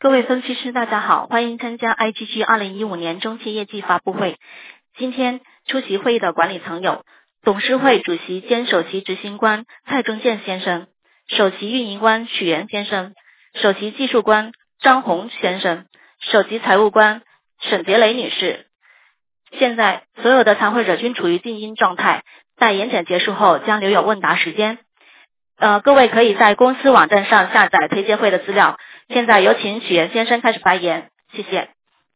各位分析师大家好，欢迎参加 IGG 2015年中期业绩发布会。今天出席会议的管理层有董事会主席兼首席执行官蔡中建先生，首席运营官许源先生，首席技术官张红先生，首席财务官沈杰雷女士。现在所有的参会者均处于静音状态，待演讲结束后将留有问答时间。各位可以在公司网站上下载推介会的资料。现在有请许源先生开始发言，谢谢。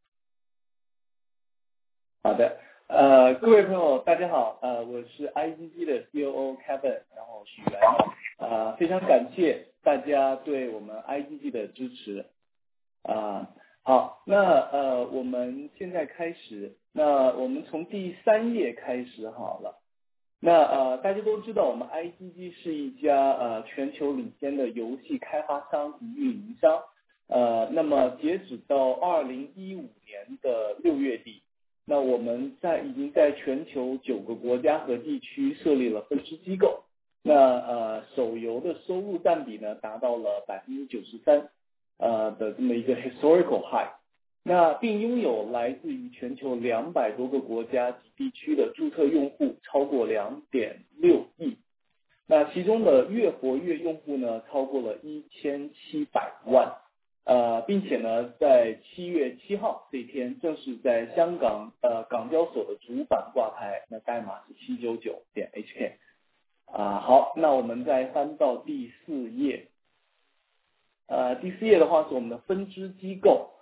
好的，各位朋友大家好，我是 IGG 的 COO Kevin， 然后许源，非常感谢大家对我们 IGG 的支持，好，那我们现在开始，那我们从第3页开始好了。那大家都知道我们 IGG 是一家全球领先的游戏开发商及运营商，那么截止到2015年的6月底，那我们已经在全球9个国家和地区设立了分支机构，那手游的收入占比呢达到了 93%的这么一个 historical high。那并拥有来自于全球200多个国家及地区的注册用户超过 2.6 亿，那其中的月活跃用户呢超过了1700万，并且呢在7月7号这天正式在香港港交所的主板挂牌，那代码是799.HK。好，那我们再翻到第4页，第4页的话是我们的分支机构。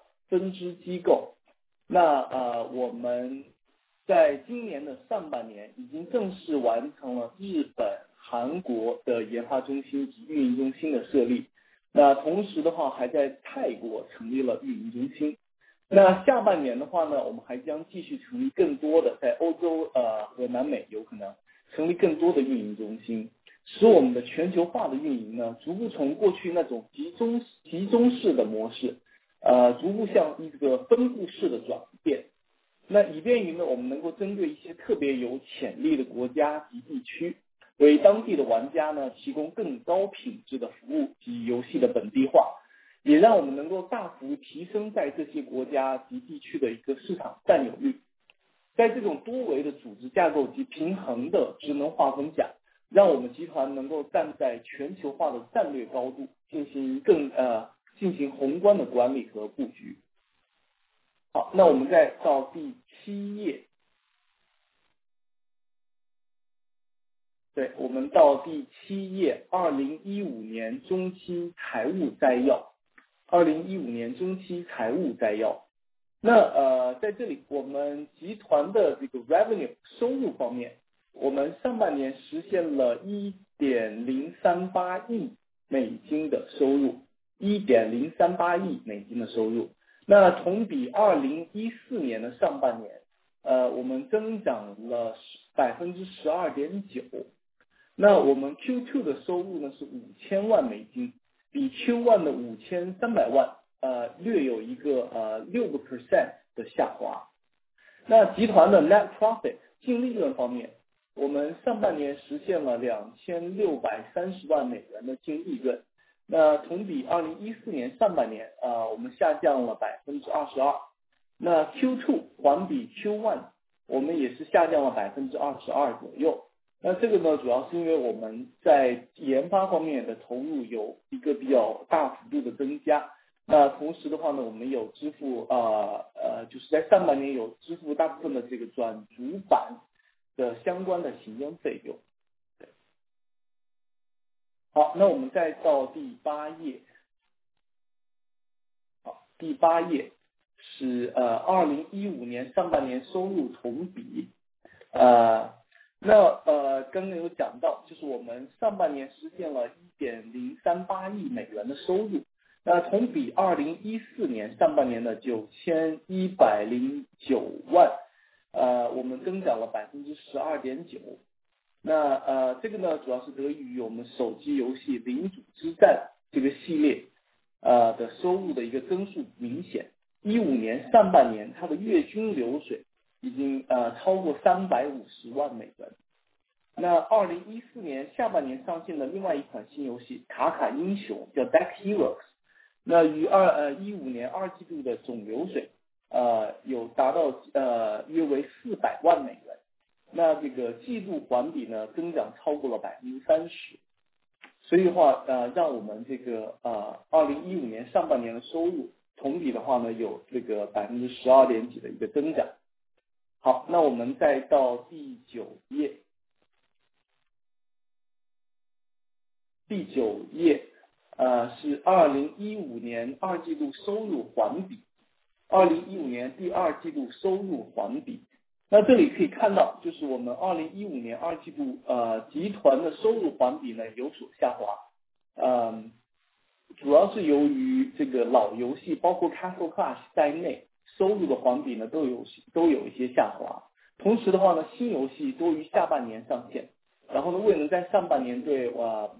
那我们在今年的上半年已经正式完成了日本、韩国的研发中心及运营中心的设立，那同时的话还在泰国成立了运营中心。那下半年的话呢，我们还将继续成立更多的在欧洲和南美有可能成立更多的运营中心，使我们的全球化的运营呢逐步从过去那种集中式的模式逐步向一个分布式的转变，那以便于呢我们能够针对一些特别有潜力的国家及地区，为当地的玩家呢提供更高品质的服务及游戏的本地化，也让我们能够大幅提升在这些国家及地区的一个市场占有率。在这种多维的组织架构及平衡的职能划分下，让我们集团能够站在全球化的战略高度进行宏观的管理和布局。好，那我们再到第7页。对，我们到第7页，2015年中期财务摘要。那在这里我们集团的这个 revenue 收入方面，我们上半年实现了 1.038 亿美金的收入。1.038亿美金的收入，那同比2014年的上半年，我们增长了 12.9%。那我们 Q2 的收入呢是5000万美金，比 Q1 的5300万，略有一个6% 的下滑。那集团的 net profit 净利润方面，我们上半年实现了2630万美元的净利润。那同比2014年上半年我们下降了 22%， 那 Q2 环比 Q1 我们也是下降了 22% 左右。那这个呢主要是因为我们在研发方面的投入有一个比较大幅度的增加，那同时的话呢我们有支付就是在上半年有支付大部分的这个转主板的相关的行政费用。好，那我们再到第8页。好，第8页是2015年上半年收入同比。刚刚有讲到，就是我们上半年实现了 1.038 亿美元的收入，那同比2014年上半年的9109万，我们增长了 12.9%。那这个呢主要是得益于我们手机游戏领主之战这个系列的收入的一个增速明显。15年上半年它的月均流水已经超过350万美元。那2014年下半年上线的另外一款新游戏卡卡英雄叫 Deck Heroes， 那于2015年二季度的总流水有达到约为400万美元。那这个季度环比呢增长超过了30%，所以的话让我们这个2015年上半年的收入同比的话呢有这个12点几的一个增长。好，那我们再到第9页，第9页是2015年二季度收入环比，2015年第二季度收入环比。那这里可以看到，就是我们2015年二季度集团的收入环比呢有所下滑，主要是由于这个老游戏，包括 Castle Clash 在内，收入的环比呢都有一些下滑。同时的话呢，新游戏多于下半年上线，然后呢未能在上半年对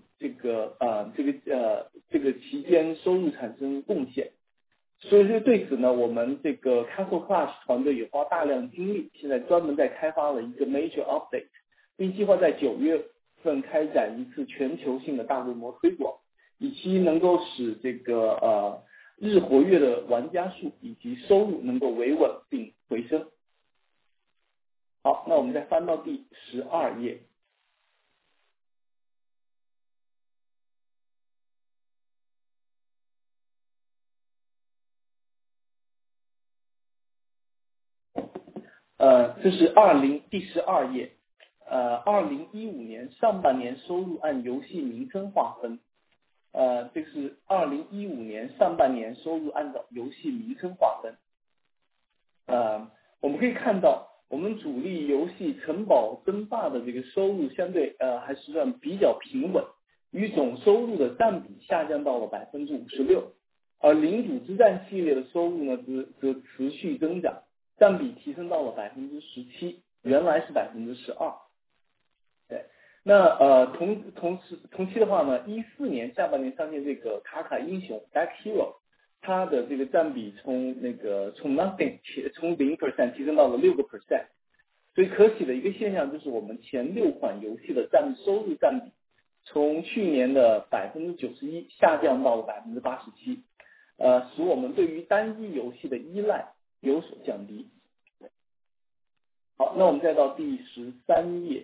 这个期间收入产生贡献。所以说对此呢，我们这个 Castle Clash 团队也花大量精力，现在专门在开发了一个 Major Update， 并计划在9月份开展一次全球性的大规模推广，以期能够使这个日活跃的玩家数以及收入能够维稳并回升。好，那我们再翻到第12页。这是第12页，2015年上半年收入按游戏名称划分。这是2015年上半年收入按照游戏名称划分。我们可以看到，我们主力游戏《城堡争霸》的这个收入相对还是算比较平稳，与总收入的占比下降到了56%，而领主之战系列的收入呢则持续增长，占比提升到了17%，原来是12%。对，那同期的话呢，14年下半年上线这个卡卡英雄 Black Hero， 它的这个占比从 nothing 从0% 提升到了6%。所以可喜的一个现象就是我们前6款游戏的收入占比从去年的91%下降到了87%，使我们对于单机游戏的依赖有所降低。好，那我们再到第13页。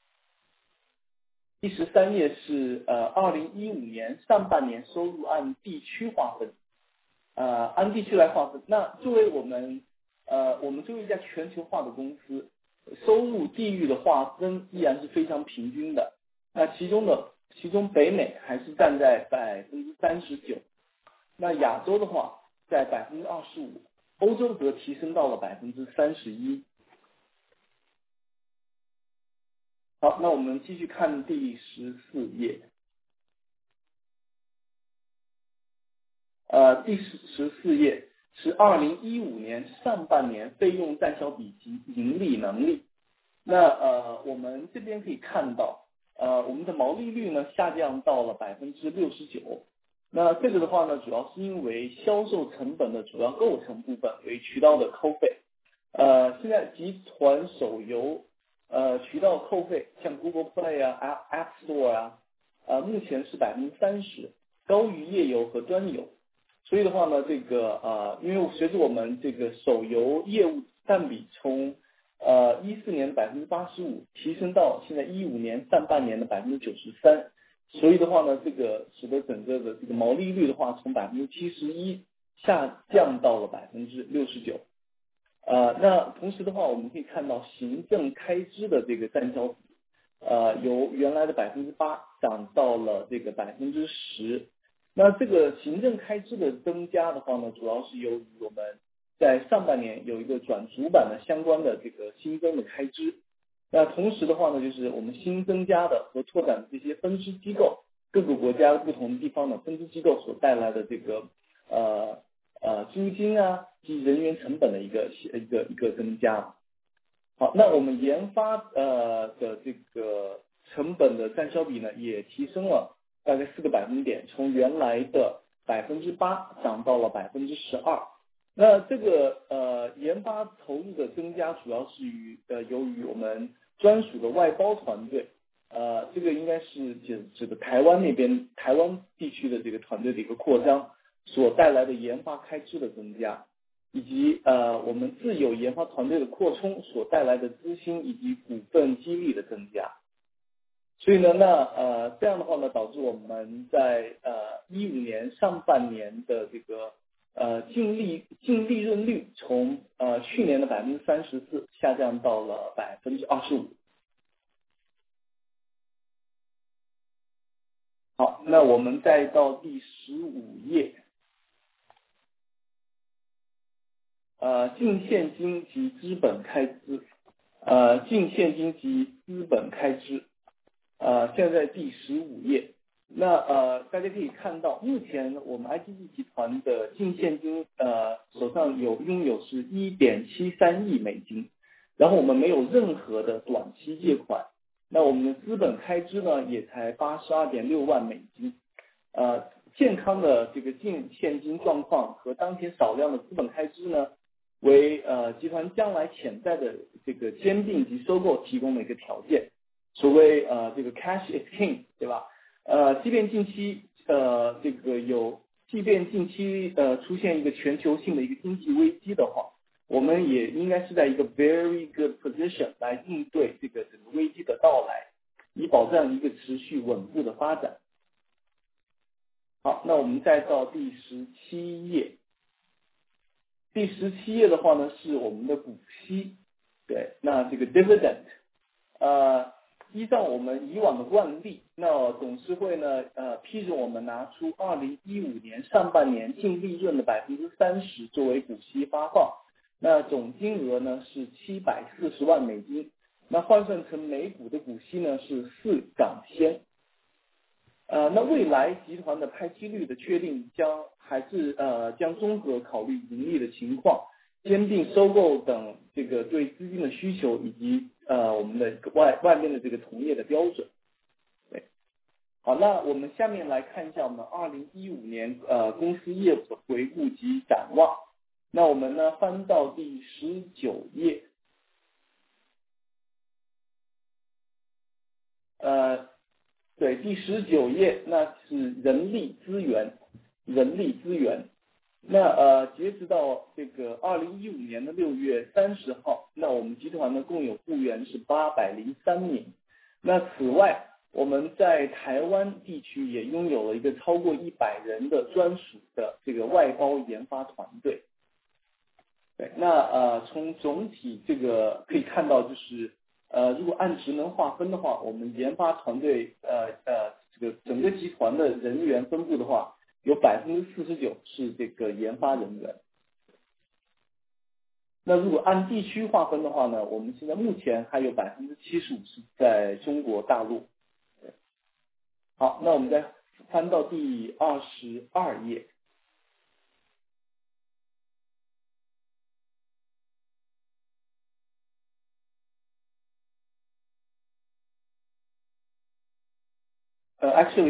第13页是2015年上半年收入按地区划分，按地区来划分。那作为我们作为一家全球化的公司，收入地域的划分依然是非常平均的。那其中北美还是占在39%，那亚洲的话在25%，欧洲则提升到了31%。好，那我们继续看第14页。第14页是2015年上半年费用占销比及盈利能力。那我们这边可以看到，我们的毛利率呢下降到了69%。那这个的话呢，主要是因为销售成本的主要构成部分为渠道的扣费。现在集团手游渠道扣费，像 Google Play 啊、App Store 啊，目前是30%，高于页游和端游。所以的话呢，这个因为随着我们这个手游业务占比从14年85%提升到现在15年上半年的93%，所以的话呢，这个使得整个的这个毛利率的话从71%下降到了69%。那同时的话，我们可以看到行政开支的这个占销比，由原来的8%涨到了这个10%。那这个行政开支的增加的话呢，主要是由于我们在上半年有一个转主板的相关的这个新增的开支。那同时的话呢，就是我们新增加的和拓展的这些分支机构，各个国家不同地方的分支机构所带来的这个租金啊及人员成本的一个增加。好，那我们研发的这个成本的占销比呢，也提升了大概4个百分点，从原来的8%涨到了12%。那这个研发投入的增加，主要是由于我们专属的外包团队，这个应该是指的台湾地区的这个团队的一个扩张， 所带来的研发开支的增加，以及我们自有研发团队的扩充所带来的资薪以及股份激励的增加。所以呢，这样的话呢，导致我们在15年上半年的这个净利润率从去年的34%下降到了25%。好，那我们再到第15页，净现金及资本开支，净现金及资本开支，现在第15页。那大家可以看到，目前我们 IGG 集团的净现金手上拥有是1.73亿美金，然后我们没有任何的短期借款。那我们的资本开支呢，也才82.6万美金。健康的这个净现金状况和当前少量的资本开支呢，为集团将来潜在的这个兼并及收购提供了一个条件。所谓这个 cash is king， 对吧？即便近期出现一个全球性的一个经济危机的话，我们也应该是在一个 very good position 来应对这个整个危机的到来，以保障一个持续稳步的发展。好，那我们再到第17页。第17页的话呢，是我们的股息。对，那这个 dividend， 依照我们以往的惯例，那董事会呢，批准我们拿出2015年上半年净利润的30%作为股息发放，那总金额呢是740万美金，那换算成每股的股息呢是4港仙。那未来集团的派息率的确定将综合考虑盈利的情况、兼并收购等这个对资金的需求，以及我们的外面的这个同业的标准。对，好，那我们下面来看一下我们2015年公司业务的回顾及展望。那我们呢翻到第19页，对，第19页那是人力资源。那截止到这个2015年的6月30号，那我们集团呢共有雇员是803名。那此外，我们在台湾地区也拥有了一个超过100人的专属的这个外包研发团队。对，那从总体这个可以看到，就是如果按职能划分的话，我们研发团队这个整个集团的人员分布的话，有49%是这个研发人员。那如果按地区划分的话呢，我们现在目前还有75%是在中国大陆。好，那我们再翻到第22页。actually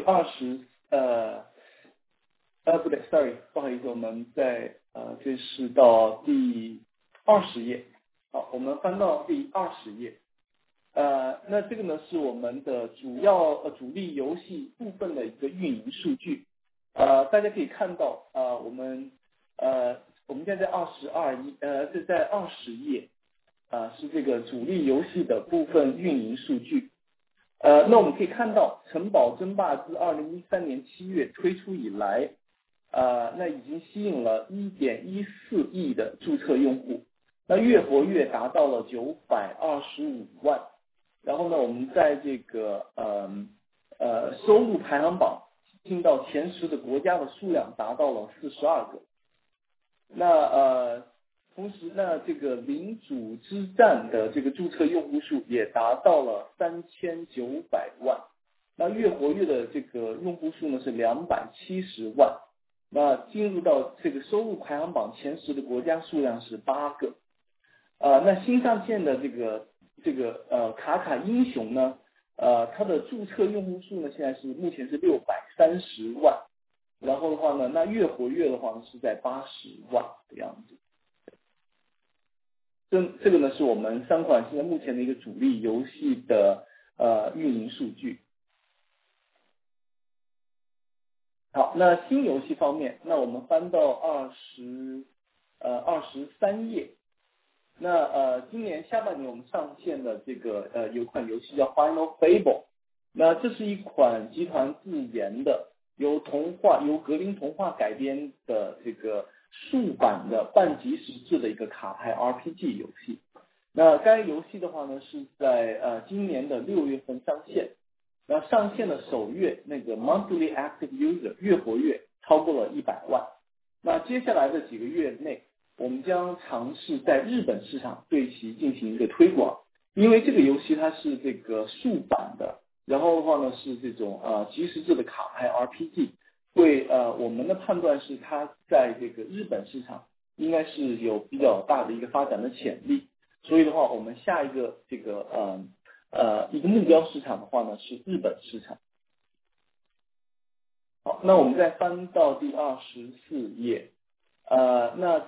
不对 ，sorry， 不好意思，我们这是到第20页。好，我们翻到第20页。那这个呢是我们的主力游戏部分的一个运营数据。大家可以看到，我们现在在这在20页，是这个主力游戏的部分运营数据。那我们可以看到，城堡争霸自2013年7月推出以来，那已经吸引了1.14亿的注册用户，那月活跃达到了925万。然后呢，我们在这个收入排行榜进到前10的国家的数量达到了42个。那同时呢，这个领主之战的这个注册用户数也达到了3900万，那月活跃的这个用户数呢是270万。那进入到这个收入排行榜前10的国家数量是8个。那新上线的这个卡卡英雄呢，它的注册用户数呢现在目前是630万，然后的话呢，那月活跃的话呢是在80万的样子。这个呢是我们3款现在目前的一个主力游戏的运营数据。 好，那新游戏方面，那我们翻到23页。那今年下半年我们上线的这个有款游戏叫 Final Fable， 那这是一款集团自研的由格林童话改编的这个数版的半即时制的一个卡牌 RPG 游戏。那该游戏的话呢是在今年的6月份上线。那上线的首月那个 monthly active user 月活跃超过了100万。那接下来的几个月内，我们将尝试在日本市场对其进行一个推广，因为这个游戏它是这个数版的，然后的话呢是这种即时制的卡牌 RPG， 我们的判断是它在这个日本市场应该是有比较大的一个发展的潜力，所以的话我们下一个这个一个目标市场的话呢是日本市场。好，那我们再翻到第24页。那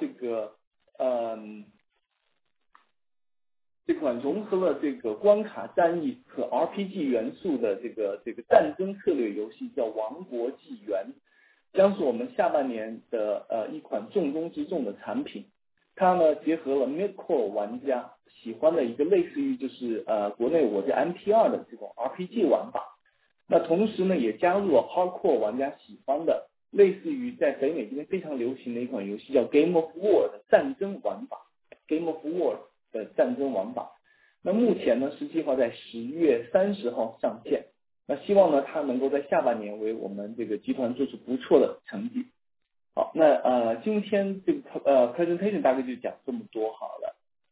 这款融合了这个关卡战役和 RPG 元素的这个战争策略游戏叫《王国纪元》，将是我们下半年的一款重中之重的产品。它呢结合了 Midcore 玩家喜欢的一个类似于就是国内我在 MP2 的这种 RPG 玩法，那同时呢也加入了 Hardcore 玩家喜欢的类似于在北美这边非常流行的一款游戏叫 Game of War 的战争玩法 Game of War 的战争玩法。那目前呢是计划在10月30号上线，那希望呢它能够在下半年为我们这个集团做出不错的成绩。好，那今天这个presentation 大概就讲这么多好了。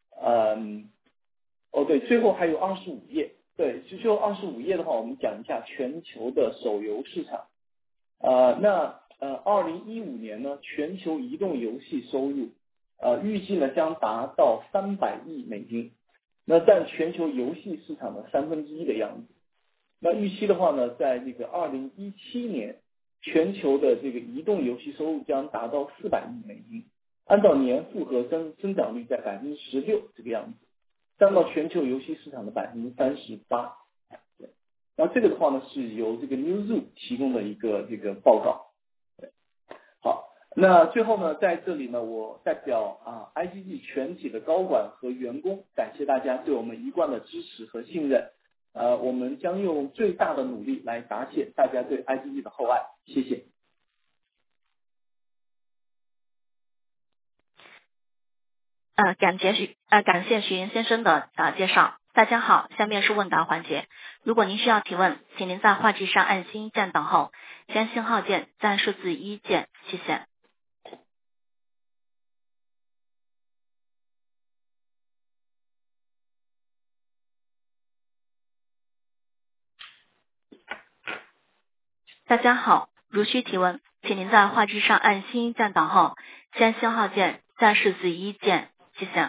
对，最后还有25页。对，最后25页的话，我们讲一下全球的手游市场。2015年呢，全球移动游戏收入预计呢将达到300亿美金，那占全球游戏市场的1/3的样子。那预期的话呢，在这个2017年，全球的这个移动游戏收入将达到400亿美金，按照年复合增长率在16%这个样子，占到全球游戏市场的38%。然后这个的话呢，是由这个 Newzoo 提供的一个这个报告。好，那最后呢，在这里呢，我代表IGG 全体的高管和员工，感谢大家对我们一贯的支持和信任。我们将用最大的努力来答谢大家对 IGG 的厚爱，谢谢。 感谢徐云先生的介绍。大家好，下面是问答环节。如果您需要提问，请您在话机上按星键等候，先星号键，再数字1键，谢谢。大家好，如需提问，请您在话机上按星键等候，先星号键，再数字1键，谢谢。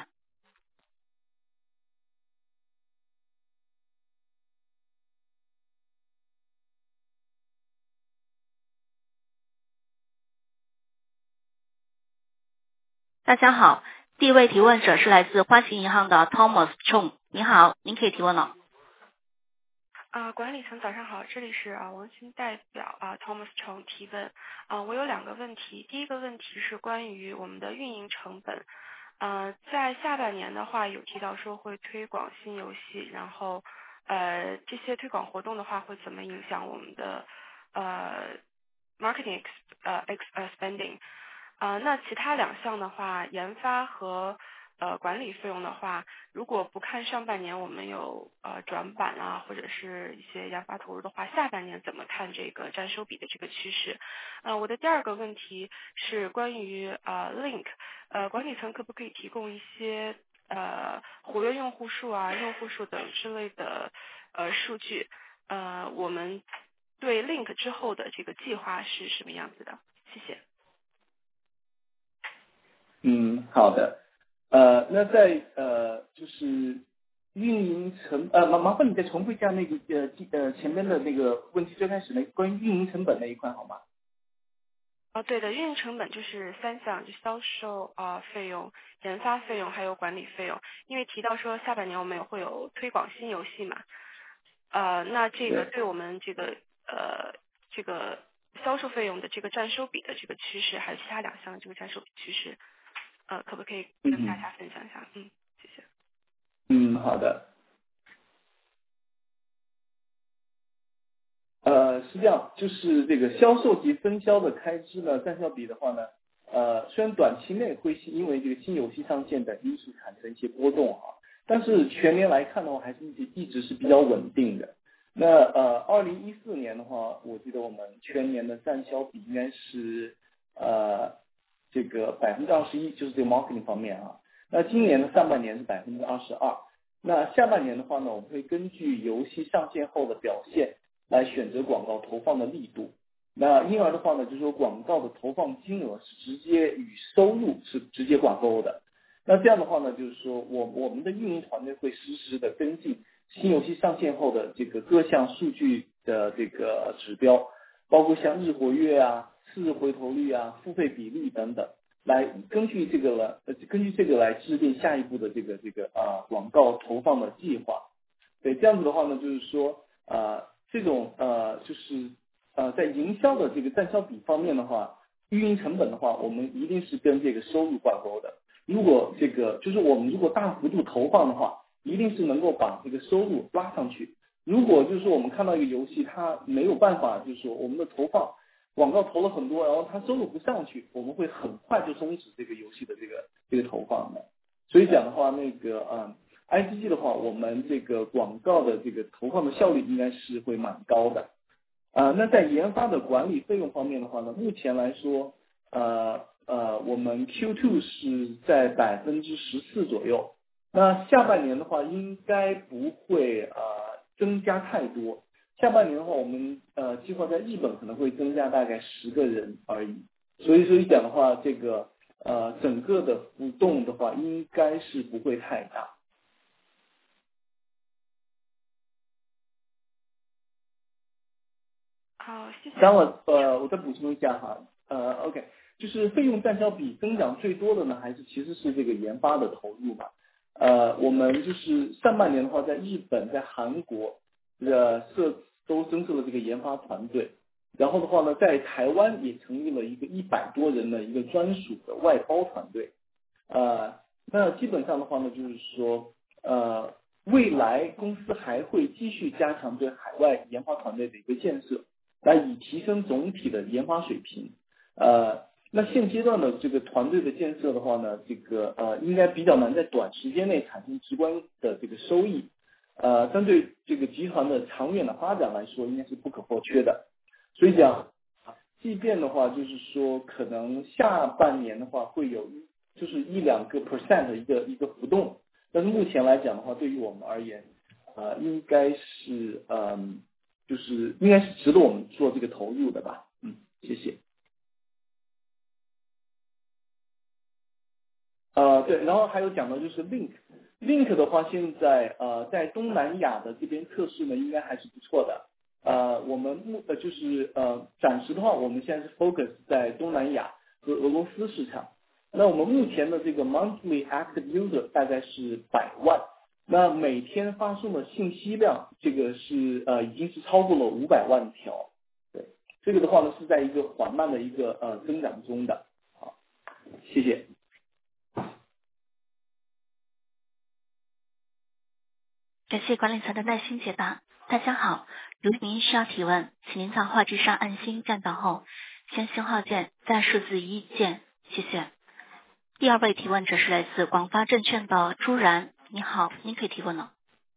大家好，第一位提问者是来自花旗银行的 Thomas Chong， 您好，您可以提问了。 管理层早上好，这里是王鑫代表Thomas Chong 提问。我有2个问题，第一个问题是关于我们的运营成本。在下半年的话，有提到说会推广新游戏，然后这些推广活动的话会怎么影响我们的marketing spending？那其他2项的话，研发和管理费用的话，如果不看上半年我们有转版啊，或者是一些研发投入的话，下半年怎么看这个占收比的这个趋势？我的第2个问题是关于Link，管理层可不可以提供一些活跃用户数啊、用户数等之类的数据？我们对 Link 之后的这个计划是什么样子的？谢谢。 好的。那在就是运营麻烦你再重复一下那个前面的那个问题，最开始关于运营成本那一块好吗？ 对的，运营成本就是3项，就销售费用、研发费用还有管理费用。因为提到说下半年我们也会有推广新游戏嘛，那这个对我们这个销售费用的这个占收比的这个趋势，还有其他两项的这个占收比趋势，可不可以跟大家分享一下？谢谢。 好的。是这样，就是这个销售及分销的开支呢，占销比的话呢，虽然短期内会因为这个新游戏上线等因素产生一些波动但是全年来看的话，还是一直是比较稳定的。那2014年的话，我记得我们全年的占销比应该是这个21%，就是这个 marketing 方面那今年的上半年是22%。那下半年的话呢，我们会根据游戏上线后的表现来选择广告投放的力度。那因而的话呢，就是说广告的投放金额是直接与收入是直接挂钩的。那这样的话呢，就是说我们的运营团队会实时的跟进新游戏上线后的这个各项数据的这个指标，包括像日活跃次日回头率付费比例等等，来根据这个来制定下一步的这个广告投放的计划。对，这样子的话呢，就是说这种就是在营销的这个占销比方面的话，运营成本的话，我们一定是跟这个收入挂钩的。如果这个就是我们如果大幅度投放的话，一定是能够把这个收入拉上去。如果就是说我们看到一个游戏它没有办法，就是说我们的投放广告投了很多，然后它收入不上去，我们会很快就终止这个游戏的这个投放的。所以讲的话，那个IGG 的话，我们这个广告的这个投放的效率应该是会蛮高的。那在研发的管理费用方面的话呢，目前来说，我们 Q2 是在14%左右。那下半年的话，应该不会增加太多。下半年的话，我们计划在日本可能会增加大概10个人而已。所以讲的话，这个整个的浮动的话，应该是不会太大。 好，谢谢。 当然我再补充一下OK， 就是费用占销比增长最多的呢，其实是这个研发的投入吧。我们就是上半年的话，在日本、在韩国都增设了这个研发团队，然后的话呢，在台湾也成立了一个100多人的一个专属的外包团队。那基本上的话呢，就是说未来公司还会继续加强对海外研发团队的一个建设，来以提升总体的研发水平。那现阶段的这个团队的建设的话呢，这个应该比较难在短时间内产生直观的这个收益。但对这个集团的长远的发展来说，应该是不可或缺的。所以讲，即便的话，就是说可能下半年的话会有就是1-2个%的一个浮动，但是目前来讲的话，对于我们而言，应该是就是应该是值得我们做这个投入的吧。谢谢。对，然后还有讲到就是 Link 的话，现在在东南亚的这边测试呢，应该还是不错的。我们就是暂时的话，我们现在是 focus 在东南亚和俄罗斯市场。那我们目前的这个 monthly active user 大概是100万，那每天发送的信息量，这个是已经是超过了500万条。对，这个的话呢是在一个缓慢的一个增长中的。好，谢谢。 感谢管理层的耐心解答。大家好，如您需要提问，请您在话机上按星站档后，先星号键，再数字1键，谢谢。第二位提问者是来自广发证券的朱然，你好，您可以提问了。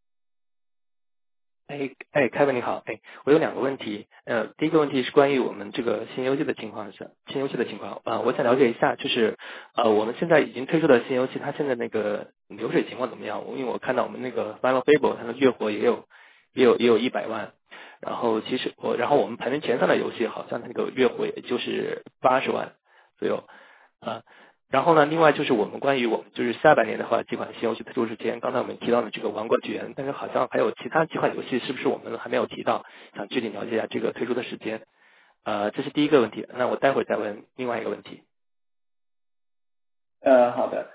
Kevin 你好，我有2个问题，第一个问题是关于我们这个新游戏的情况，我想了解一下，就是我们现在已经推出的新游戏，它现在那个流水情况怎么样？因为我看到我们那个 Final Fable 它的月活也有100万，然后我们排名前3的游戏好像那个月活也就是80万左右然后呢，另外就是我们关于我们就是下半年的话，几款新游戏推出之前，刚才我们提到的这个《王国纪元》，但是好像还有其他几款游戏，是不是我们还没有提到？想具体了解一下这个推出的时间。这是第一个问题。那我待会儿再问另外一个问题。 好的。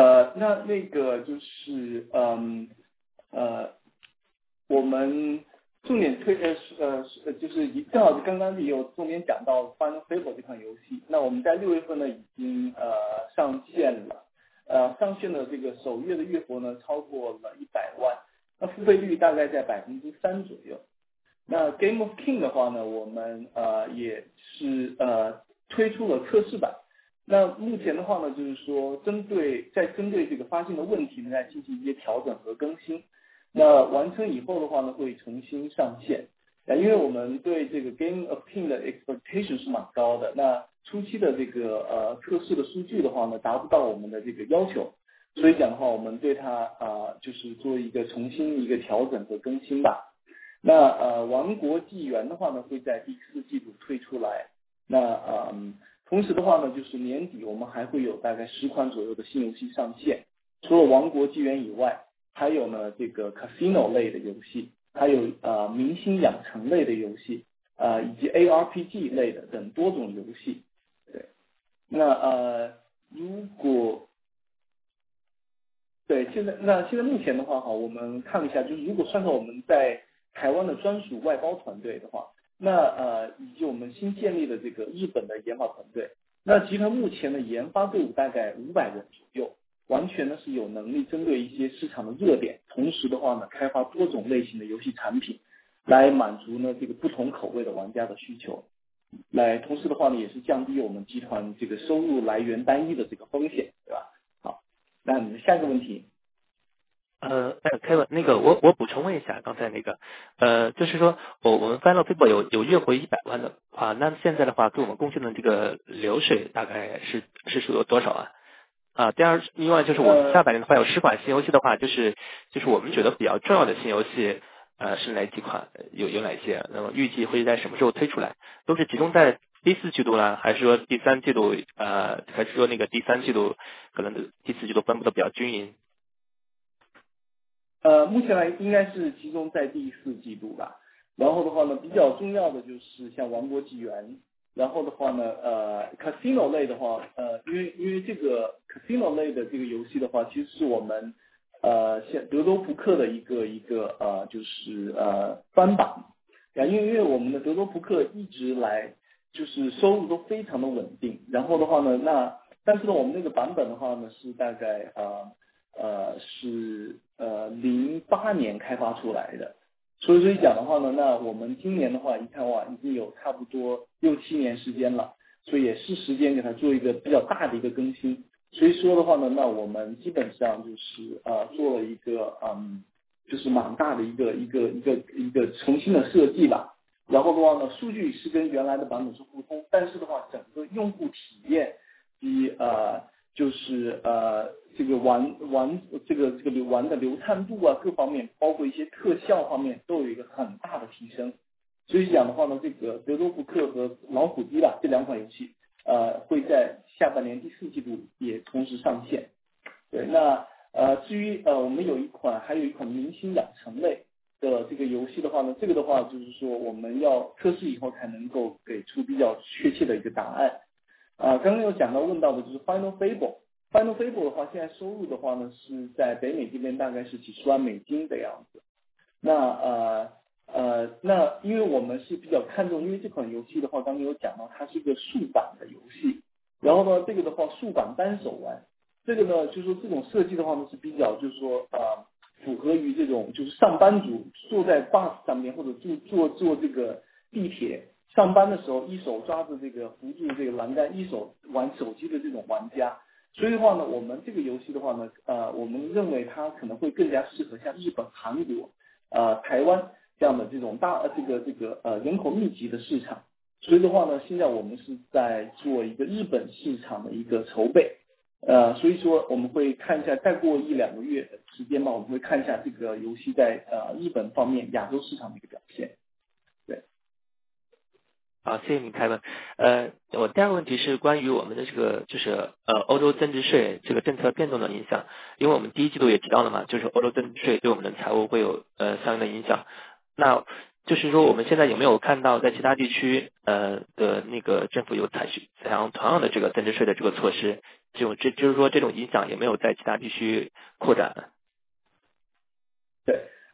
那个就是我们重点就是正好是刚刚也有重点讲到 Final Fable 这款游戏，那我们在6月份呢已经上线了，上线的这个首月的月活呢超过了100万，那付费率大概在3%左右。那 Game of King 的话呢，我们也是推出了测试版。那目前的话呢，就是说针对这个发现的问题呢，来进行一些调整和更新。那完成以后的话呢，会重新上线。因为我们对这个 Game of King 的 expectation 是蛮高的，那初期的这个测试的数据的话呢，达不到我们的这个要求，所以讲的话，我们对它就是做一个重新一个调整和更新吧。那王国纪元的话呢，会在第4季度推出来。那同时的话呢，就是年底我们还会有大概10款左右的新游戏上线。除了王国纪元以外，还有呢这个 casino 类的游戏，还有明星养成类的游戏，以及 ARPG 类的等多种游戏。对，那如果对现在目前的话我们看了一下，就是如果算上我们在台湾的专属外包团队的话，那以及我们新建立的这个日本的研发团队，那集团目前的研发队伍大概500人左右，完全呢是有能力针对一些市场的热点，同时的话呢开发多种类型的游戏产品，来满足呢这个不同口味的玩家的需求，同时的话呢也是降低我们集团这个收入来源单一的这个风险，对吧？好，那你们下一个问题。 Kevin， 那个我补充问一下，刚才那个就是说我们 Final Fable 有月活100万的话，那现在的话给我们贡献的这个流水大概是数有多少啊？第二，另外就是我们下半年的话有10款新游戏的话，就是我们觉得比较重要的新游戏是哪几款？有哪些？那么预计会在什么时候推出来？都是集中在第4季度呢，还是说第3季度？还是说那个第3季度可能第4季度分布的比较均匀？ 目前来应该是集中在第4季度吧。然后的话呢，比较重要的就是像王国纪元，然后的话呢，casino 类的话，因为这个 casino 类的这个游戏的话，其实是我们像德州扑克的一个就是翻版。因为我们的德州扑克一直来就是收入都非常的稳定，然后的话呢，但是呢我们那个版本的话呢是大概是08年开发出来的，所以讲的话呢，那我们今年的话一看已经有差不多6-7年时间了，所以也是时间给它做一个比较大的一个更新。所以说的话呢，那我们基本上就是做了一个就是蛮大的一个重新的设计吧。然后的话呢，数据是跟原来的版本是互通，但是的话，整个用户体验及就是这个玩的流畅度啊，各方面，包括一些特效方面，都有一个很大的提升。所以讲的话呢，这个德州扑克和老虎机吧这2款游戏，会在下半年第4季度也同时上线。对，那至于我们还有一款明星养成类的这个游戏的话呢，这个的话就是说我们要测试以后才能够给出比较确切的一个答案。刚刚有问到的就是 Final Fable。Final Fable 的话，现在收入的话呢是在北美这边大概是几十万美金的样子。那因为我们是比较看重，因为这款游戏的话，刚刚有讲到它是一个竖版的游戏，然后呢，这个的话竖版单手玩，这个呢就是说这种设计的话呢是比较就是说符合于这种就是上班族坐在 bus 上面或者坐这个地铁上班的时候，一手抓着这个扶住这个栏杆，一手玩手机的这种玩家。所以的话呢，我们这个游戏的话呢，我们认为它可能会更加适合像日本、韩国、台湾这样的这种人口密集的市场。所以的话呢，现在我们是在做一个日本市场的一个筹备。所以说我们会看一下，再过1-2个月的时间吧，我们会看一下这个游戏在日本方面亚洲市场的一个表现。对。 好，谢谢你开文。我第二个问题是关于我们的这个就是欧洲增值税这个政策变动的影响，因为我们第1季度也提到了嘛，就是欧洲增值税对我们的财务会有相应的影响。那就是说我们现在有没有看到在其他地区的那个政府有采用同样的这个增值税的这个措施，就是说这种影响有没有在其他地区扩展？ 对，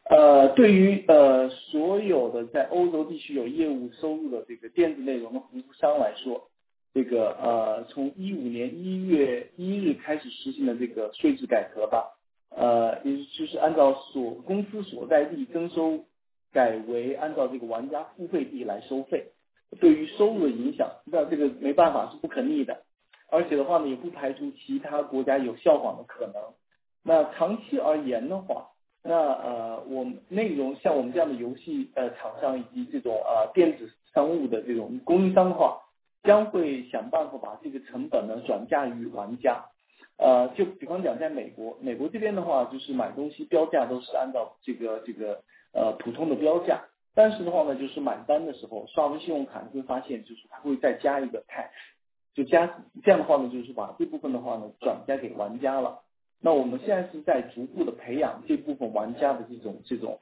对于所有的在欧洲地区有业务收入的这个电子内容的服务商来说，这个从2015年1月1日开始实行的这个税制改革吧，也就是按照公司所在地征收，改为按照这个玩家付费地来收费。对于收入的影响，那这个没办法是不可逆的，而且的话呢，也不排除其他国家有效仿的可能。那长期而言的话，那我们内容像我们这样的游戏厂商以及这种电子商务的这种供应商的话，将会想办法把这个成本呢转嫁于玩家。就比方讲，在美国这边的话，就是买东西标价都是按照这个普通的标价，但是的话呢，就是买单的时候刷完信用卡，你会发现就是它会再加一个 tax， 就这样的话呢，就是把这部分的话呢转嫁给玩家了。那我们现在是在逐步的培养这部分玩家的这种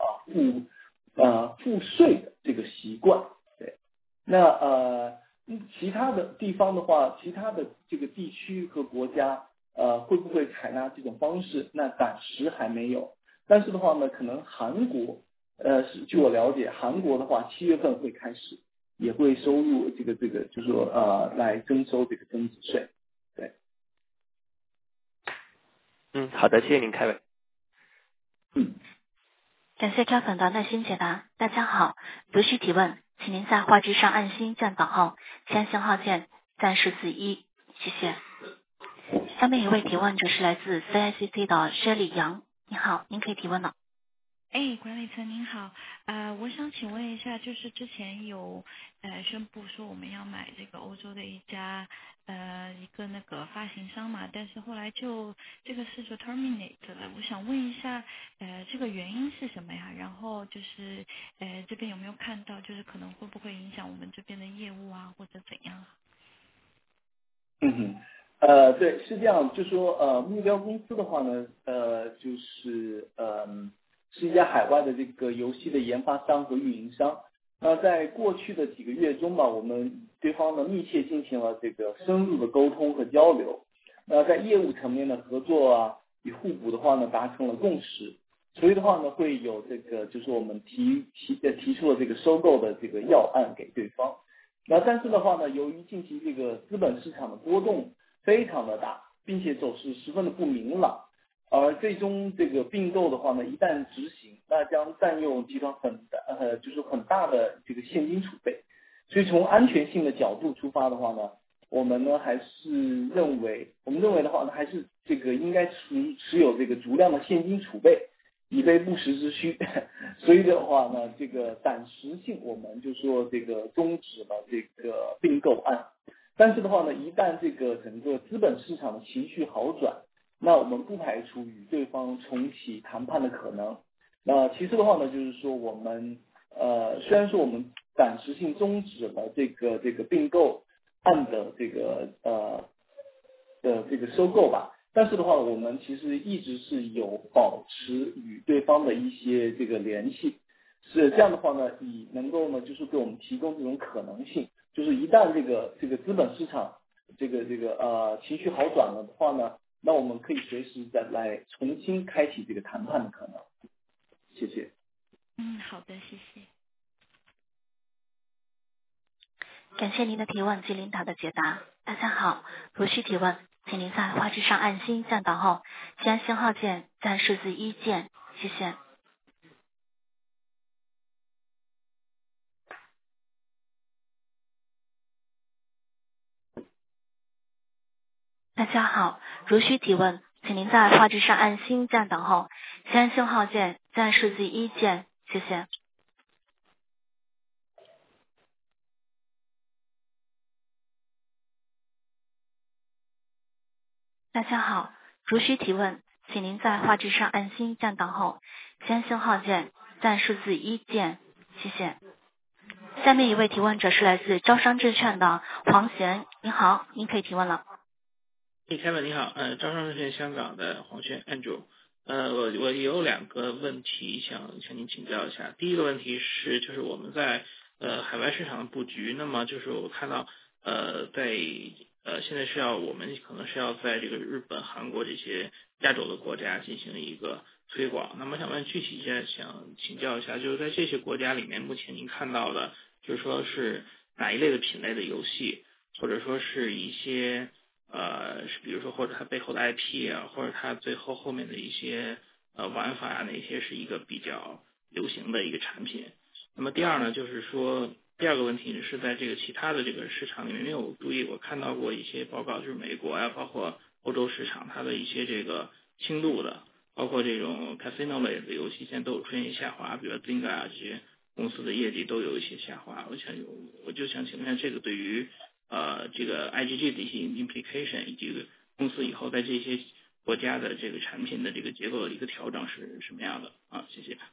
付税的这个习惯。对，那其他的地方的话，其他的这个地区和国家会不会采纳这种方式？那暂时还没有。但是的话呢，可能韩国据我了解，韩国的话7月份会开始，也会收入这个就是说来征收这个增值税。对。 好的，谢谢您开伟。 感谢Kevin的耐心解答。大家好，如需提问，请您在画机上按星键导号，先星号键暂时4-1，谢谢。下面一位提问者是来自 CICC 的 Shelly 杨，你好，您可以提问了。 管理层您好，我想请问一下，就是之前有宣布说我们要买这个欧洲的一个那个发行商嘛，但是后来就这个事就 terminate 了。我想问一下，这个原因是什么呀？然后就是这边有没有看到，就是可能会不会影响我们这边的业务啊，或者怎样啊？ 对，是这样，就说目标公司的话呢，就是是一家海外的这个游戏的研发商和运营商。那在过去的几个月中吧，我们对方呢密切进行了这个深入的沟通和交流。那在业务层面的合作与互补的话呢，达成了共识。所以的话呢，会有这个就是我们提出了这个收购的这个要案给对方。那但是的话呢，由于近期这个资本市场的波动非常的大，并且走势十分的不明朗，而最终这个并购的话呢，一旦执行，那将占用集团很大的这个现金储备。所以从安全性的角度出发的话呢，我们认为的话呢，还是这个应该持有这个足量的现金储备，以备不时之需。所以的话呢，这个暂时性我们就说这个终止了这个并购案。但是的话呢，一旦这个整个资本市场的情绪好转，那我们不排除与对方重启谈判的可能。那其次的话呢，就是说我们虽然说我们暂时性终止了这个并购案的这个收购吧，但是的话，我们其实一直是有保持与对方的一些这个联系，是这样的话呢，能够呢就是给我们提供这种可能性，就是一旦这个资本市场情绪好转了的话呢，那我们可以随时再来重新开启这个谈判的可能。谢谢。 好的，谢谢。 感谢您的提问及领导的解答。大家好，如需提问，请您在画机上按星键导号，先按星号键，再数字1键，谢谢。大家好，如需提问，请您在画机上按星键导号，先按星号键，再数字1键，谢谢。大家好，如需提问，请您在画机上按星键导号，先按星号键，再数字1键，谢谢。下面一位提问者是来自招商证券的黄璇，您好，您可以提问了。 Kevin 你好，招商证券香港的黄璇 Andrew，我有2个问题想向您请教一下。第一个问题是，就是我们在海外市场的布局，那么就是我看到现在我们可能是要在这个日本、韩国这些亚洲的国家进行一个推广。那么想问具体一些，想请教一下，就是在这些国家里面，目前您看到的，就是说是哪一类的品类的游戏，或者说是一些比如说或者它背后的 IP 啊，或者它最后面的一些玩法啊，哪些是一个比较流行的一个产品。那么第二呢，就是说第二个问题是在这个其他的这个市场里面，因为我注意我看到过一些报告，就是美国啊，包括欧洲市场，它的一些这个轻度的，包括这种 casino 类的游戏，现在都有出现下滑，比如 Zynga 啊这些公司的业绩都有一些下滑。我就想请问一下，这个对于这个 IGG 的一些 implication 以及公司以后在这些国家的这个产品的这个结构的一个调整是什么样的啊？谢谢。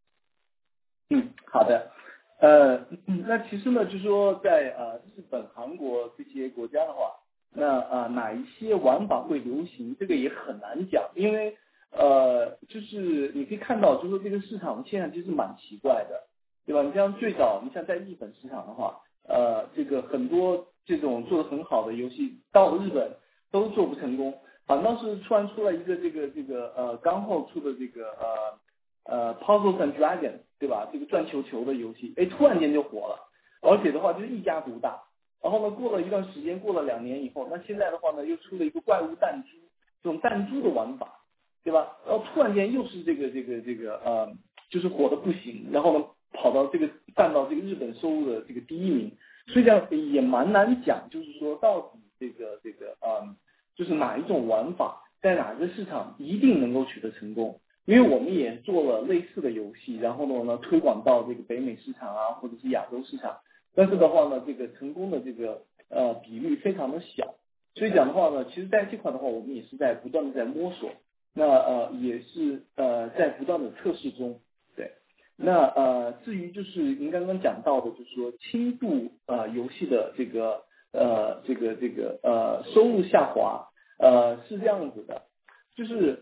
好的。那其实呢，就是说在日本、韩国这些国家的话，那哪一些玩法会流行，这个也很难讲，因为就是你可以看到，就是说这个市场现在其实蛮奇怪的，对吧？你像最早，你像在日本市场的话，这个很多这种做得很好的游戏到了日本都做不成功，反倒是突然出来一个刚后出的这个Puzzles and Dragons， 对吧？这个转球的游戏，突然间就火了，而且的话就是一家独大。然后呢，过了一段时间，过了2年以后，那现在的话呢，又出了一个怪物弹珠，这种弹珠的玩法，对吧？然后突然间又是就是火的不行，然后呢，占到这个日本收入的这个第1名，所以这样也蛮难讲，就是说到底就是哪一种玩法在哪个市场一定能够取得成功。因为我们也做了类似的游戏，然后呢推广到这个北美市场啊，或者是亚洲市场，但是的话呢，这个成功的这个比率非常的小，所以讲的话呢，其实在这块的话，我们也是在不断的在摸索，那也是在不断的测试中，对。那至于就是您刚刚讲到的，就是说轻度游戏的这个收入下滑，是这样子的，就是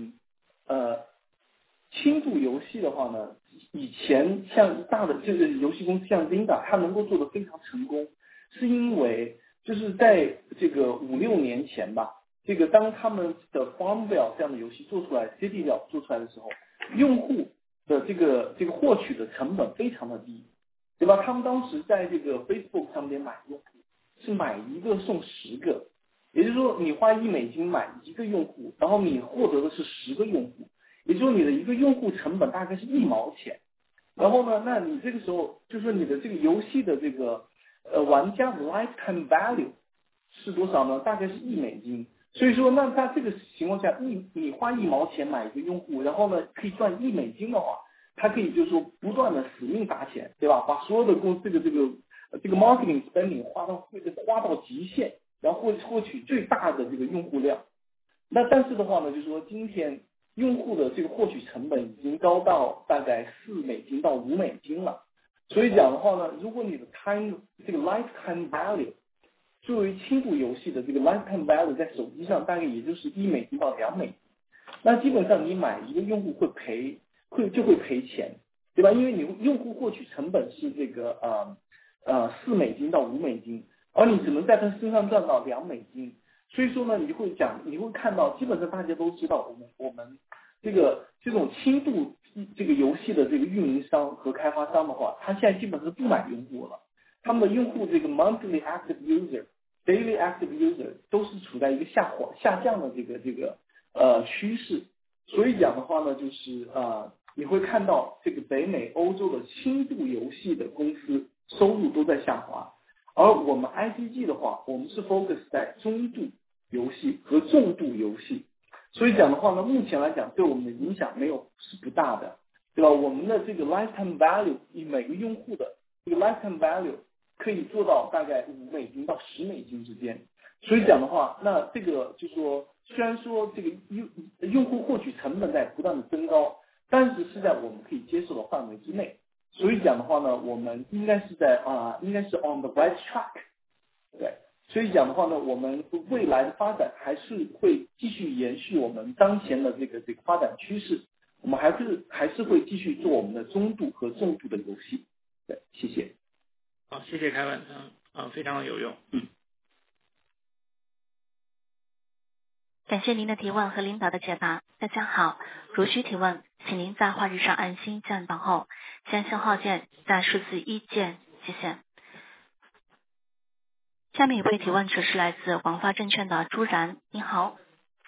轻度游戏的话呢，以前像大的这个游戏公司像 Zynga， 它能够做得非常成功，是因为就是在这个5-6年前吧，这个当他们的 Farmville 这样的游戏做出来 ，Cityville 做出来的时候，用户的这个获取的成本非常的低，对吧？他们当时在这个 Facebook 上面买用户是买1个送10个，也就是说你花$1买1个用户，然后你获得的是10个用户。也就是说你的一个用户成本大概是1毛钱，然后呢，那你这个时候就是说你的这个游戏的这个玩家的 lifetime value 是多少呢？大概是$1。所以说，那在这个情况下，你花1毛钱买一个用户，然后呢可以赚$1的话，它可以就是说不断的死命砸钱，对吧？把所有的这个 marketing spending 花到极限，然后获取最大的这个用户量。那但是的话呢，就是说今天用户的这个获取成本已经高到大概$4到$5了，所以讲的话呢，如果你的这个 lifetime value 作为轻度游戏的这个 lifetime value 在手机上大概也就是$1到$2，那基本上你买一个用户会赔钱，对吧？因为你用户获取成本是这个$4到$5，而你只能在他身上赚到$2。所以说呢，你会看到，基本上大家都知道，我们这种轻度这个游戏的这个运营商和开发商的话，他现在基本上不买用户了，他们的用户这个 monthly active user、daily active user 都是处在一个下降的这个趋势。所以讲的话呢，就是你会看到这个北美、欧洲的轻度游戏的公司收入都在下滑，而我们 IGG 的话，我们是 focus 在中度游戏和重度游戏，所以讲的话呢，目前来讲对我们的影响是不大的，对吧？我们的这个 lifetime value 以每个用户的这个 lifetime value 可以做到大概$5到$10之间，所以讲的话，那这个就是说，虽然说这个用户获取成本在不断的增高，但是是在我们可以接受的范围之内。所以讲的话呢，我们应该是on the right track， 对。所以讲的话呢，我们未来的发展还是会继续延续我们当前的这个发展趋势，我们还是会继续做我们的中度和重度的游戏。对，谢谢。 好，谢谢凯文，非常的有用。 感谢您的提问和领导的解答。大家好，如需提问，请您在话机上按星键等候，先信号键，再数字1键，谢谢。下面一位提问者是来自广发证券的朱然，你好。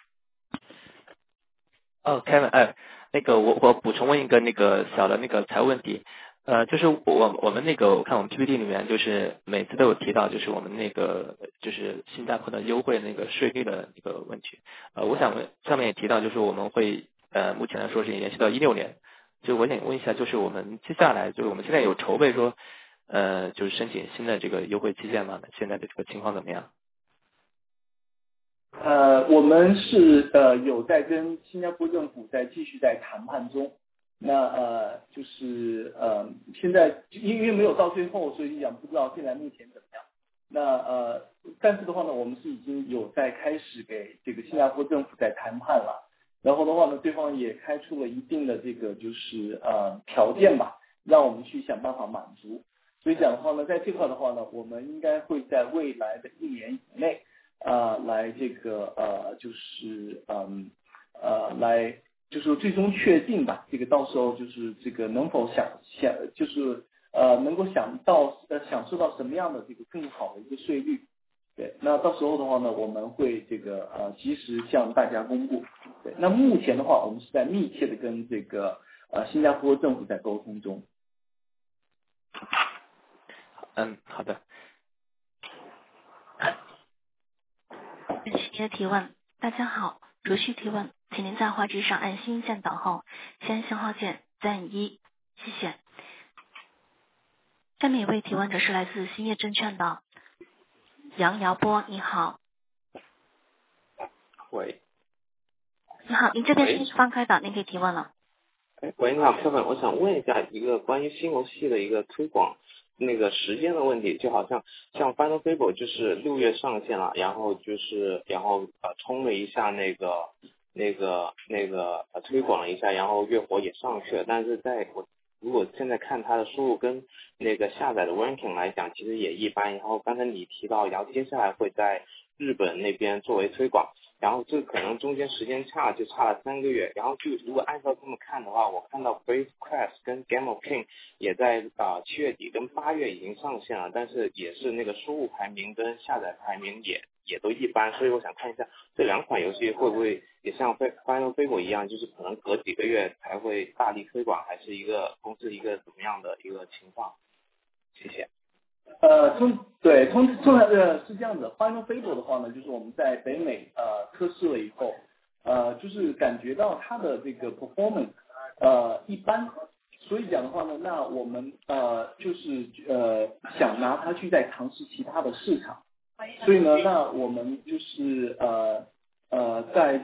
Kevin，那个我补充问一个那个小的那个财务问题，就是我们那个我看我们 PPT 里面就是每次都有提到，就是我们那个就是新加坡的优惠那个税率的一个问题，我想问上面也提到，就是我们会目前来说是延续到16年，就我想问一下，就是我们接下来就是我们现在有筹备说就是申请新的这个优惠期限吗？现在的这个情况怎么样？ 我们是有在跟新加坡政府继续在谈判中。那就是现在因为没有到最后，所以讲不知道现在目前怎么样。那但是的话呢，我们是已经有在开始给这个新加坡政府在谈判了。然后的话呢，对方也开出了一定的这个就是条件吧，让我们去想办法满足。所以讲的话呢，在这块的话呢，我们应该会在未来的1年以内来这个就是来就是最终确定吧，这个到时候就是这个能否就是能够享受到什么样的这个更好的一个税率。对，那到时候的话呢，我们会这个及时向大家公布。对，那目前的话，我们是在密切的跟这个新加坡政府在沟通中。 好的。 企业提问，大家好，如需提问，请您在话机上按星键等候，先信号键，再按1，谢谢。下面一位提问者是来自兴业证券的杨瑶波，你好。 喂。 你好，您这边声音是放开的，您可以提问了。 喂，你好 Kevin， 我想问一下一个关于新游戏的一个推广那个时间的问题，就好像Final Fable 就是6月上线了，然后冲了一下那个推广了一下，然后月活也上去了，但是如果现在看它的收入跟那个下载的 ranking 来讲，其实也一般。然后刚才你提到，然后接下来会在日本那边作为推广，然后这可能中间时间差了3个月。然后就如果按照这么看的话，我看到 Brave Quest 跟 Game of King 也在7月底跟8月已经上线了，但是也是那个收入排名跟下载排名也都一般，所以我想看一下这2款游戏会不会也像 Final Fable 一样，就是可能隔几个月才会大力推广，还是公司一个怎么样的一个情况？谢谢。 通常是这样子 ，Final Fable 的话呢，就是我们在北美测试了以后，就是感觉到它的这个 performance 一般，所以讲的话呢，那我们就是想拿它去再尝试其他的市场，所以呢，那我们就是在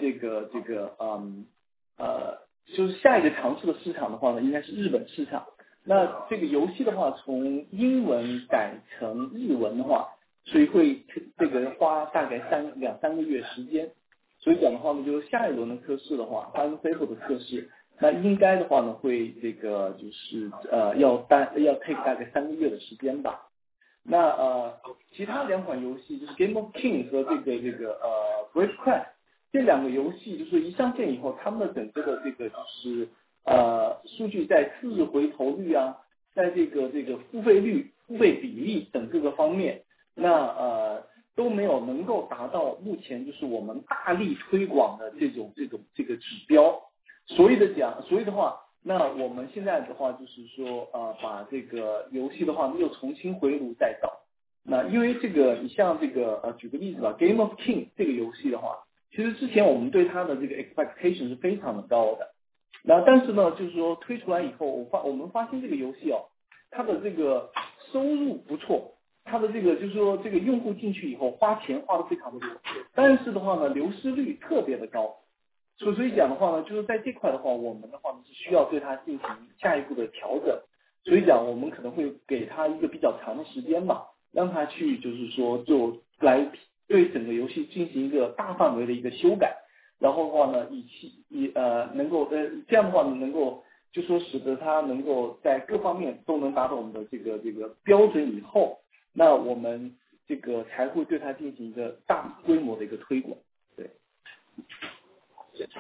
就是下一个尝试的市场的话呢，应该是日本市场。那这个游戏的话，从英文改成日文的话，所以会这个花大概2、3个月时间。所以讲的话呢，就是下一轮的测试的话 ，Final Fable 的测试，那应该的话呢，会这个就是要 take 大概3个月的时间吧。那其他2款游戏就是 Game of King 和这个Brave Quest 这2个游戏，就是一上线以后，他们的整个的这个就是数据在次日回头率啊，在这个付费率、付费比例等各个方面，那都没有能够达到目前就是我们大力推广的这个指标。所以的话，那我们现在的话就是说把这个游戏的话又重新回炉再造。那因为这个你像这个举个例子吧 ，Game of King 这个游戏的话，其实之前我们对它的这个 expectation 是非常的高的。那但是呢，就是说推出来以后，我们发现这个游戏它的这个收入不错，它的这个就是说这个用户进去以后花钱花的非常的多，但是的话呢，流失率特别的高。所以讲的话呢，就是在这块的话，我们的话呢是需要对它进行下一步的调整。所以讲，我们可能会给它一个比较长的时间吧，让它去就是说来对整个游戏进行一个大范围的一个修改。然后的话呢，能够这样的话呢，能够就说使得它能够在各方面都能达到我们的这个标准以后，那我们这个才会对它进行一个大规模的一个推广。对。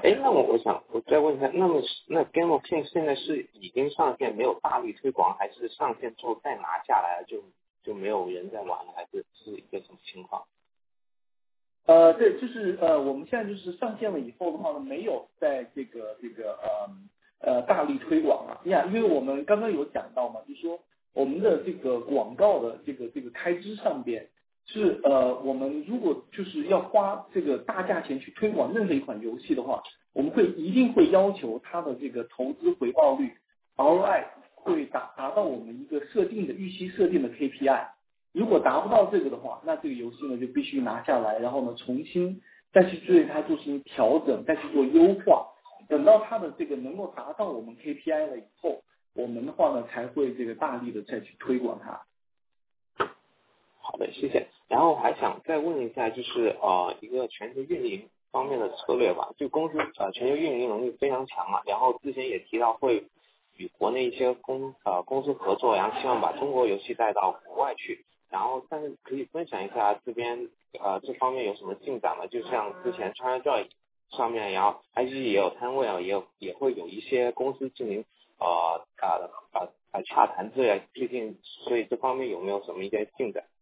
那我再问一下，那 Game of Things 现在是已经上线没有大力推广，还是上线之后再拿下来了就没有人在玩了，还是一个什么情况？ 对，就是我们现在就是上线了以后的话呢，没有在这个大力推广了呀，因为我们刚刚有讲到嘛，就是说我们的这个广告的这个开支上边是我们如果就是要花这个大价钱去推广任何一款游戏的话，我们一定会要求它的这个投资回报率 ROI 会达到我们一个预期设定的 KPI。如果达不到这个的话，那这个游戏呢就必须拿下来，然后呢重新再去对它进行调整，再去做优化。等到它的这个能够达到我们 KPI 了以后，我们的话呢才会这个大力的再去推广它。 好的，谢谢。然后还想再问一下，就是一个全球运营方面的策略吧。就公司全球运营能力非常强嘛，然后之前也提到会与国内一些公司合作，然后希望把中国游戏带到国外去。然后但是可以分享一下这边这方面有什么进展吗？就像之前 ChinaJoy 上面，然后 IGG 也有摊位啊，也会有一些公司进行洽谈之类，最近所以这方面有没有什么一些进展？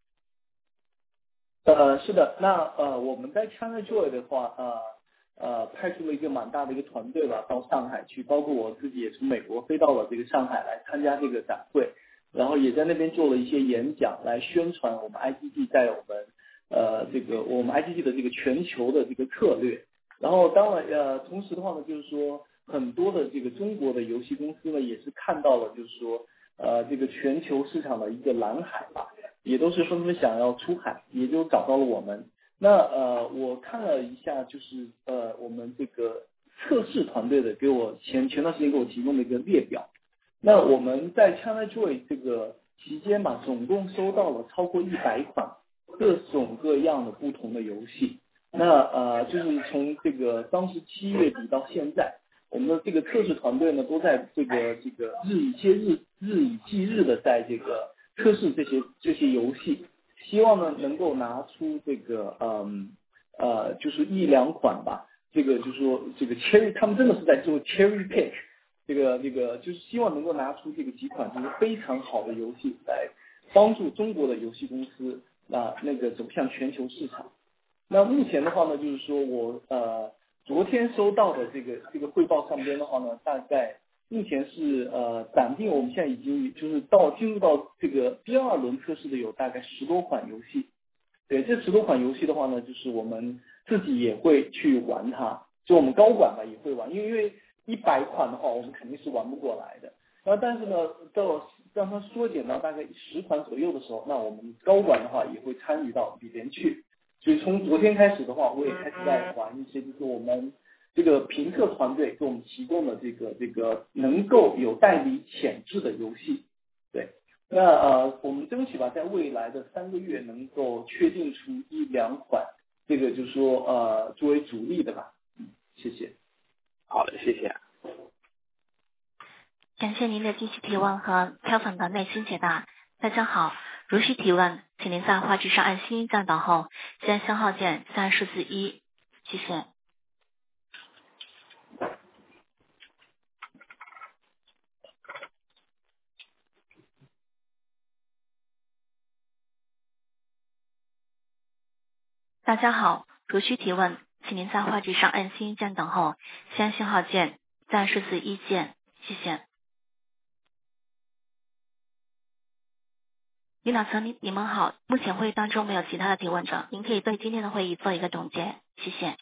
是的，那我们在 ChinaJoy 的话派出了一个蛮大的一个团队吧，到上海去，包括我自己也从美国飞到了这个上海来参加这个展会，然后也在那边做了一些演讲来宣传我们 IGG 在我们我们 IGG 的这个全球的这个策略。然后当然同时的话呢，就是说很多的这个中国的游戏公司呢也是看到了，就是说这个全球市场的一个蓝海吧，也都是纷纷想要出海，也就找到了我们。那我看了一下，就是我们这个测试团队的前段时间给我提供的一个列表。那我们在 ChinaJoy 这个期间吧，总共收到了超过100款各种各样的不同的游戏。那就是从这个当时7月底到现在，我们的这个测试团队呢，都在这个日以继日的在这个测试这些游戏，希望呢能够拿出这个就是1-2款吧。这个就是说这个 cherry， 他们真的是在做 cherry pick。这个就是希望能够拿出这个几款就是非常好的游戏来帮助中国的游戏公司走向全球市场。那目前的话呢，就是说我昨天收到的这个汇报上边的话呢，大概目前是暂定我们现在已经就是进入到这个第2轮测试的有大概10多款游戏。对，这10多款游戏的话呢，就是我们自己也会去玩它，就我们高管吧也会玩，因为100款的话，我们肯定是玩不过来的。但是呢，到让它缩减到大概10款左右的时候，那我们高管的话也会参与到里边去。所以从昨天开始的话，我也开始在玩一些，就是我们这个评测团队给我们提供的这个能够有代理潜质的游戏。对，那我们争取吧，在未来的3个月能够确定出1-2款，这个就是说作为主力的吧。谢谢。 好的，谢谢。 感谢您的积极提问和挑粉的耐心解答。大家好，如需提问，请您在话机上按星站档后，先按星号键，再按数字1，谢谢。大家好，如需提问，请您在话机上按星站档后，先按星号键，再按数字1键，谢谢。领导层，你们好，目前会议当中没有其他的提问者，您可以对今天的会议做一个总结，谢谢。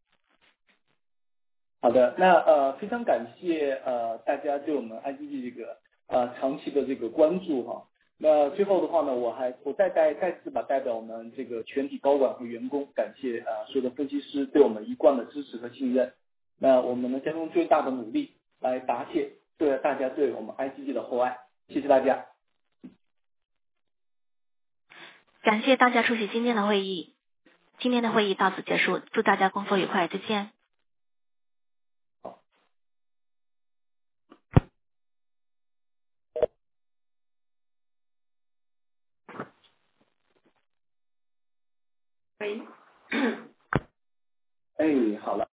好的，那非常感谢大家对我们 IGG 这个长期的这个关注哈。那最后的话呢，我再次代表我们这个全体高管和员工，感谢所有的分析师对我们一贯的支持和信任。那我们呢将用最大的努力来答谢大家对我们 IGG 的厚爱，谢谢大家。 感谢大家出席今天的会议，今天的会议到此结束，祝大家工作愉快，再见。 喂，好了。